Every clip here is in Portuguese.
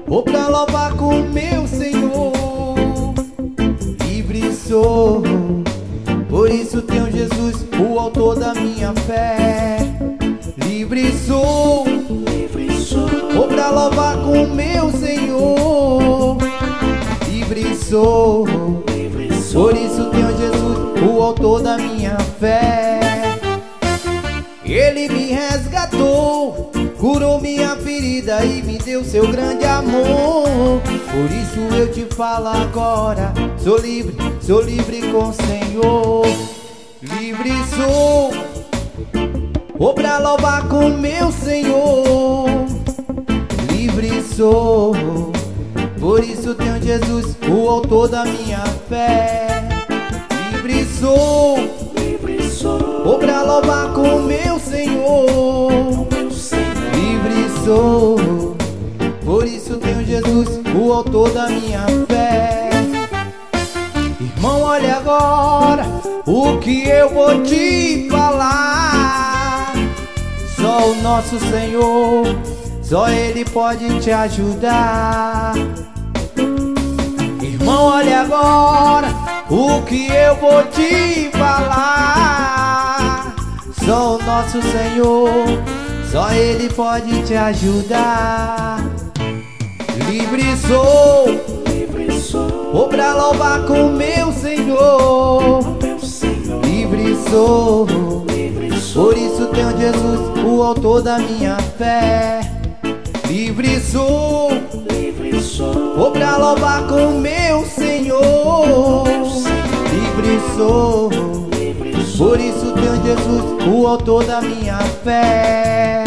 Vou pra louvar com meu Senhor. Livre sou, por isso tenho Jesus, o autor da minha fé. Livre sou, vou pra louvar com meu Senhor. Livre sou, por isso tenho Jesus, o autor da minha fé. Ele me resgatou, curou minha ferida e me deu seu grande amor. Por isso eu te falo agora, sou livre com o Senhor. Livre sou, vou pra louvar com meu Senhor. Livre sou, por isso tenho Jesus, o autor da minha fé. Livre sou, vou pra louvar com meu Senhor. Livre sou, por isso tenho Jesus, o autor da minha fé. Irmão, olha agora o que eu vou te falar. Só o nosso Senhor, só Ele pode te ajudar. Irmão, olha agora o que eu vou te falar. Só o nosso Senhor, só Ele pode te ajudar. Livre sou, vou pra louvar com meu Senhor. Livre sou, por isso tenho Jesus, o autor da minha fé. Livre sou, vou pra louvar com meu Senhor. Livre sou, por isso tenho Jesus, o autor da minha fé.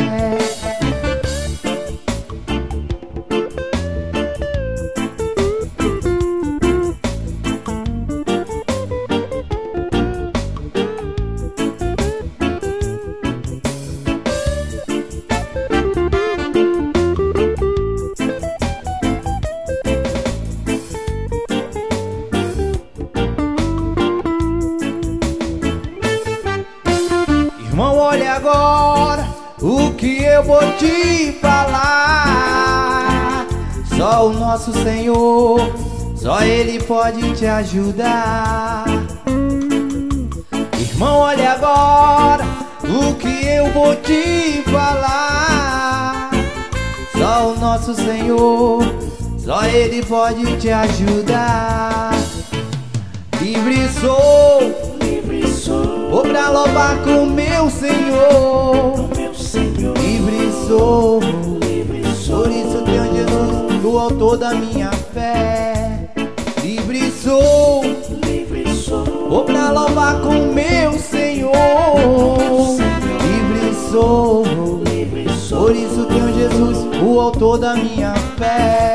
Irmão, olha agora o que eu vou te falar. Só o nosso Senhor, só Ele pode te ajudar. Irmão, olha agora o que eu vou te falar. Só o nosso Senhor, só Ele pode te ajudar. Livre sou, vou pra louvar com meu Senhor. Livre sou, por isso tenho Jesus, o autor da minha fé. Livre sou, vou pra louvar com meu Senhor. Livre sou, por isso tenho Jesus, o autor da minha fé.